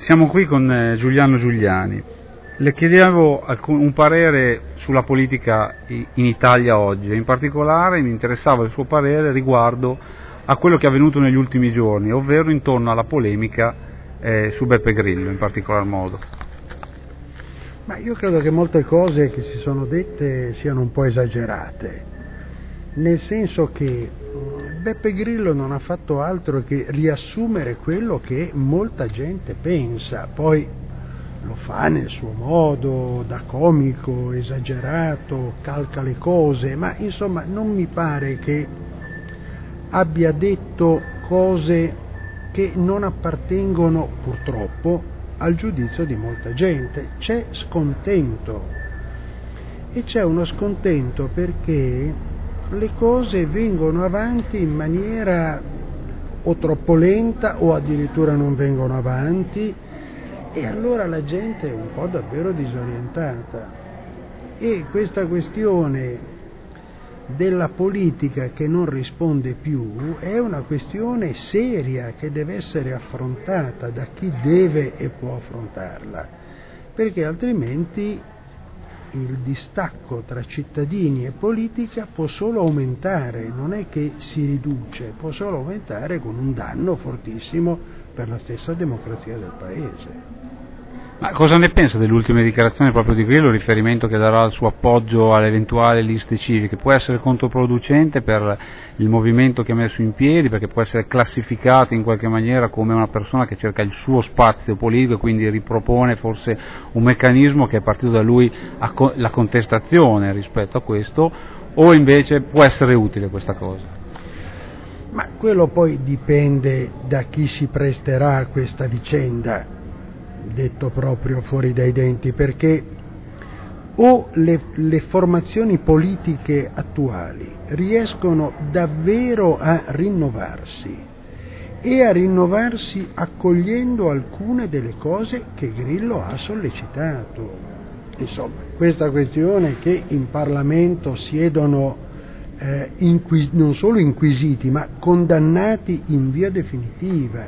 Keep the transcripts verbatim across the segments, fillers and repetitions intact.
Siamo qui con eh, Giuliano Giuliani. Le chiedevo alcun, un parere sulla politica in Italia oggi, e in particolare mi interessava il suo parere riguardo a quello che è avvenuto negli ultimi giorni, ovvero intorno alla polemica eh, su Beppe Grillo in particolar modo. Ma io credo che molte cose che si sono dette siano un po' esagerate, nel senso che Beppe Grillo non ha fatto altro che riassumere quello che molta gente pensa, poi lo fa nel suo modo, da comico, esagerato, calca le cose, ma insomma non mi pare che abbia detto cose che non appartengono purtroppo al giudizio di molta gente. C'è scontento, e c'è uno scontento perché le cose vengono avanti in maniera o troppo lenta o addirittura non vengono avanti, e allora la gente è un po' davvero disorientata. E questa questione della politica che non risponde più è una questione seria che deve essere affrontata da chi deve e può affrontarla, perché altrimenti il distacco tra cittadini e politica può solo aumentare, non è che si riduce, può solo aumentare, con un danno fortissimo per la stessa democrazia del Paese. Ma cosa ne pensa delle ultime dichiarazioni proprio di Grillo, il riferimento che darà al suo appoggio alle eventuali liste civiche? Può essere controproducente per il movimento che ha messo in piedi, perché può essere classificato in qualche maniera come una persona che cerca il suo spazio politico e quindi ripropone forse un meccanismo che è partito da lui, la contestazione rispetto a questo, o invece può essere utile questa cosa? Ma quello poi dipende da chi si presterà a questa vicenda, detto proprio fuori dai denti, perché o le, le formazioni politiche attuali riescono davvero a rinnovarsi e a rinnovarsi accogliendo alcune delle cose che Grillo ha sollecitato. Insomma, questa questione che in Parlamento siedono eh, inquis- non solo inquisiti ma condannati in via definitiva,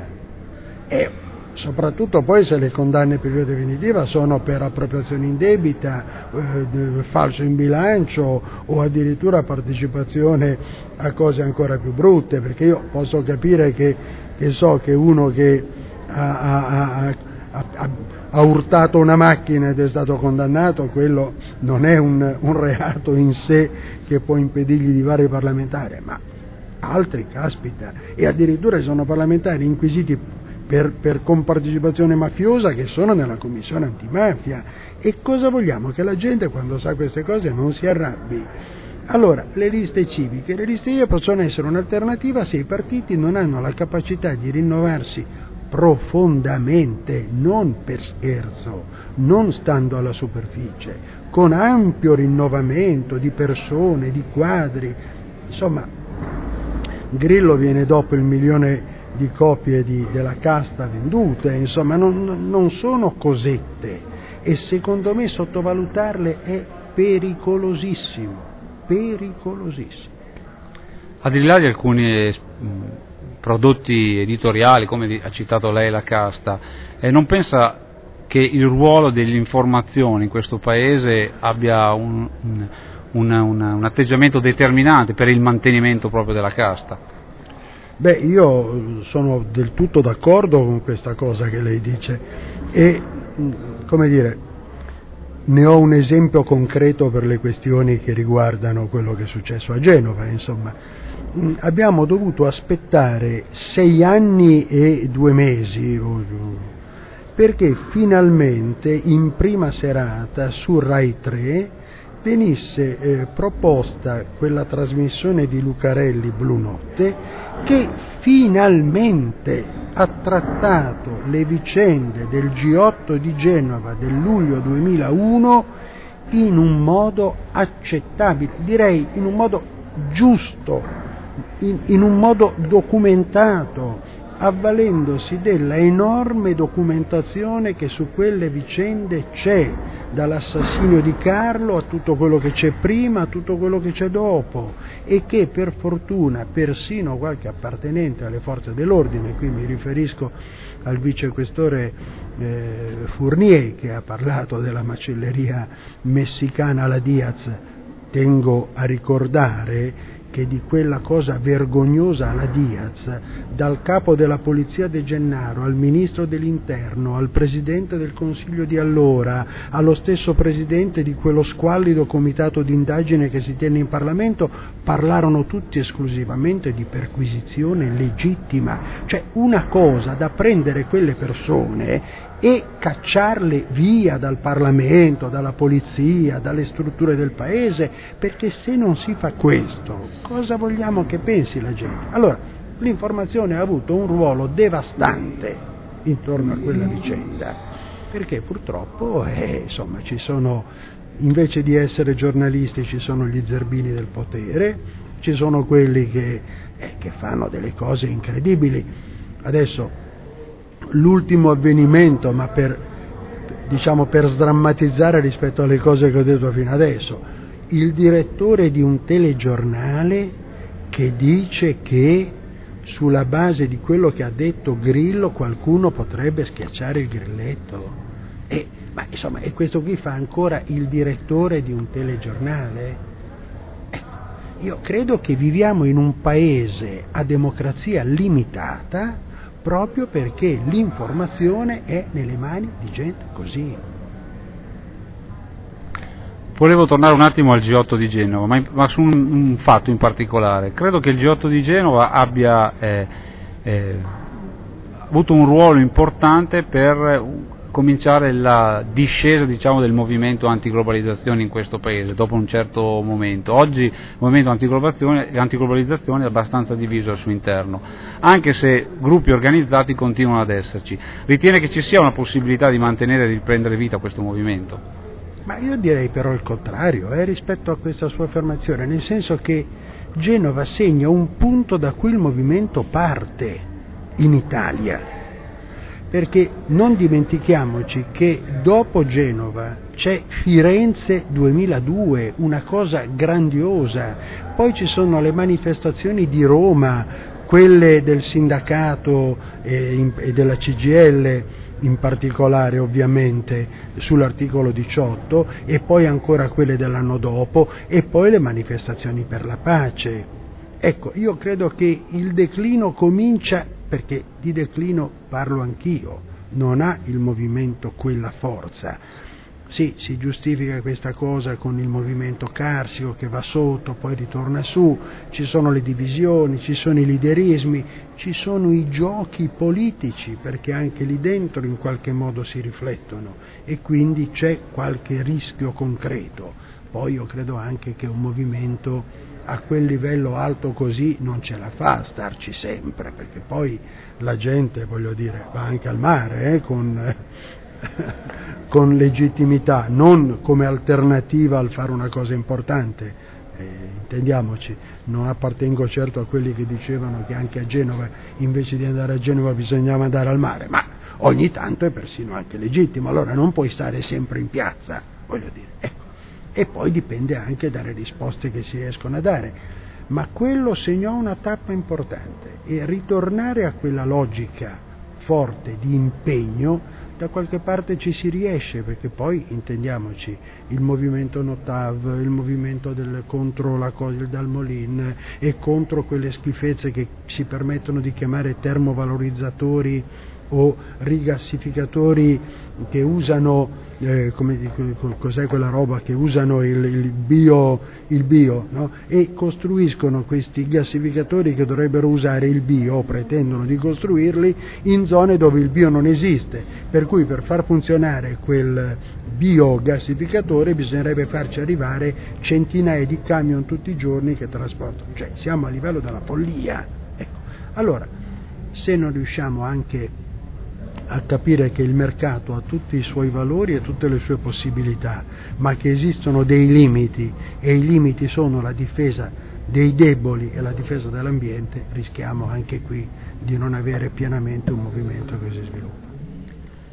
è soprattutto poi se le condanne per via definitiva sono per appropriazione indebita, eh, falso in bilancio o addirittura partecipazione a cose ancora più brutte, perché io posso capire che, che so che uno che ha, ha, ha, ha, ha urtato una macchina ed è stato condannato, quello non è un, un reato in sé che può impedirgli di fare il parlamentare, ma altri, caspita, e addirittura ci sono parlamentari inquisiti Per, per compartecipazione mafiosa che sono nella commissione antimafia. E cosa vogliamo? Che la gente quando sa queste cose non si arrabbi. Allora, le liste civiche le liste civiche possono essere un'alternativa se i partiti non hanno la capacità di rinnovarsi profondamente, non per scherzo, non stando alla superficie, con ampio rinnovamento di persone, di quadri. Insomma, Grillo viene dopo il milione di copie di, della casta vendute, insomma non, non sono cosette, e secondo me sottovalutarle è pericolosissimo, pericolosissimo. Al di là di alcuni prodotti editoriali, come ha citato lei la casta, eh, non pensa che il ruolo dell'informazione in questo Paese abbia un, un, una, una, un atteggiamento determinante per il mantenimento proprio della casta? Beh, io sono del tutto d'accordo con questa cosa che lei dice e, come dire, ne ho un esempio concreto per le questioni che riguardano quello che è successo a Genova. Insomma, abbiamo dovuto aspettare sei anni e due mesi perché finalmente in prima serata su Rai tre venisse eh, proposta quella trasmissione di Lucarelli, Blu Notte, che finalmente ha trattato le vicende del G otto di Genova del luglio duemilauno in un modo accettabile, direi in un modo giusto, in, in un modo documentato, avvalendosi della enorme documentazione che su quelle vicende c'è, dall'assassinio di Carlo a tutto quello che c'è prima, a tutto quello che c'è dopo, e che per fortuna persino qualche appartenente alle forze dell'ordine, qui mi riferisco al vicequestore eh, Fournier, che ha parlato della macelleria messicana alla Diaz, tengo a ricordare che di quella cosa vergognosa alla Diaz, dal capo della polizia De Gennaro al ministro dell'interno, al presidente del consiglio di allora, allo stesso presidente di quello squallido comitato d'indagine che si tiene in Parlamento, parlarono tutti esclusivamente di perquisizione legittima, cioè una cosa da prendere quelle persone e cacciarle via dal Parlamento, dalla polizia, dalle strutture del paese, perché se non si fa questo, cosa vogliamo che pensi la gente? Allora, l'informazione ha avuto un ruolo devastante intorno a quella vicenda, perché purtroppo, eh, insomma, ci sono, invece di essere giornalisti, ci sono gli zerbini del potere, ci sono quelli che, eh, che fanno delle cose incredibili. Adesso, l'ultimo avvenimento, ma per, diciamo, per sdrammatizzare rispetto alle cose che ho detto fino adesso, il direttore di un telegiornale che dice che sulla base di quello che ha detto Grillo qualcuno potrebbe schiacciare il grilletto. E, ma insomma, e questo qui fa ancora il direttore di un telegiornale? Ecco, io credo che viviamo in un paese a democrazia limitata, proprio perché l'informazione è nelle mani di gente così. Volevo tornare un attimo al G otto di Genova, ma, ma su un, un fatto in particolare. Credo che il G otto di Genova abbia eh, eh, avuto un ruolo importante per cominciare la discesa, diciamo, del movimento antiglobalizzazione in questo paese dopo un certo momento. Oggi il movimento antiglobalizzazione, antiglobalizzazione è abbastanza diviso al suo interno, anche se gruppi organizzati continuano ad esserci. Ritiene che ci sia una possibilità di mantenere e di riprendere vita questo movimento? Ma io direi però il contrario, eh, rispetto a questa sua affermazione, nel senso che Genova segna un punto da cui il movimento parte in Italia. Perché non dimentichiamoci che dopo Genova c'è Firenze duemiladue, una cosa grandiosa, poi ci sono le manifestazioni di Roma, quelle del sindacato e, e della C G I L in particolare ovviamente sull'articolo diciotto, e poi ancora quelle dell'anno dopo, e poi le manifestazioni per la pace. Ecco, io credo che il declino comincia, perché di declino parlo anch'io, non ha il movimento quella forza. Sì, si giustifica questa cosa con il movimento carsico che va sotto, poi ritorna su, ci sono le divisioni, ci sono i liderismi, ci sono i giochi politici, perché anche lì dentro in qualche modo si riflettono, e quindi c'è qualche rischio concreto. Poi io credo anche che un movimento a quel livello alto così non ce la fa a starci sempre, perché poi la gente, voglio dire, va anche al mare eh, con, eh, con legittimità, non come alternativa al fare una cosa importante, eh, intendiamoci, non appartengo certo a quelli che dicevano che anche a Genova invece di andare a Genova bisognava andare al mare, ma ogni tanto è persino anche legittimo, allora non puoi stare sempre in piazza, voglio dire, ecco. E poi dipende anche dalle risposte che si riescono a dare, ma quello segnò una tappa importante, e ritornare a quella logica forte di impegno da qualche parte ci si riesce, perché poi intendiamoci, il movimento Notav, il movimento del, contro la cosa del Dalmolin e contro quelle schifezze che si permettono di chiamare termovalorizzatori o rigassificatori che usano eh, come dico, cos'è quella roba che usano il, il bio, il bio no? E costruiscono questi gassificatori che dovrebbero usare il bio, o pretendono di costruirli in zone dove il bio non esiste, per cui per far funzionare quel biogassificatore bisognerebbe farci arrivare centinaia di camion tutti i giorni che trasportano, cioè siamo a livello della follia, ecco. Allora, se non riusciamo anche a capire che il mercato ha tutti i suoi valori e tutte le sue possibilità, ma che esistono dei limiti, e i limiti sono la difesa dei deboli e la difesa dell'ambiente, rischiamo anche qui di non avere pienamente un movimento che si sviluppa.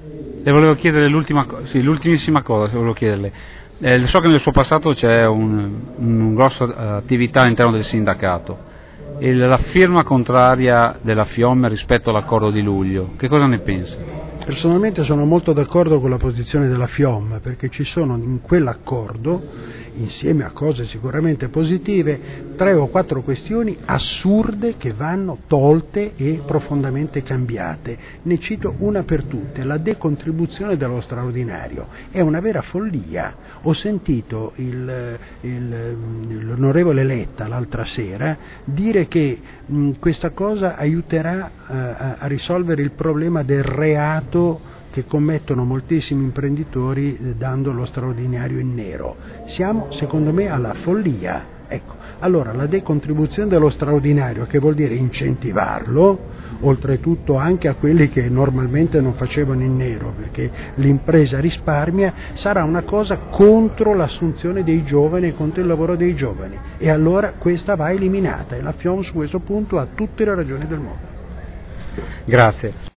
Le volevo chiedere l'ultima, sì, l'ultimissima cosa, se volevo chiederle. Eh, so che nel suo passato c'è un, un grosso attività all'interno del sindacato. E la firma contraria della FIOM rispetto all'accordo di luglio, che cosa ne pensa? Personalmente sono molto d'accordo con la posizione della FIOM, perché ci sono in quell'accordo, insieme a cose sicuramente positive, tre o quattro questioni assurde che vanno tolte e profondamente cambiate. Ne cito una per tutte: la decontribuzione dello straordinario. È una vera follia. Ho sentito il, il, l'onorevole Letta l'altra sera dire che mh, questa cosa aiuterà uh, a, a risolvere il problema del reato che commettono moltissimi imprenditori eh, dando lo straordinario in nero. Siamo, secondo me, alla follia. Ecco, allora la decontribuzione dello straordinario, che vuol dire incentivarlo, oltretutto anche a quelli che normalmente non facevano in nero, perché l'impresa risparmia, sarà una cosa contro l'assunzione dei giovani e contro il lavoro dei giovani, e allora questa va eliminata, e la FIOM su questo punto ha tutte le ragioni del mondo. Grazie.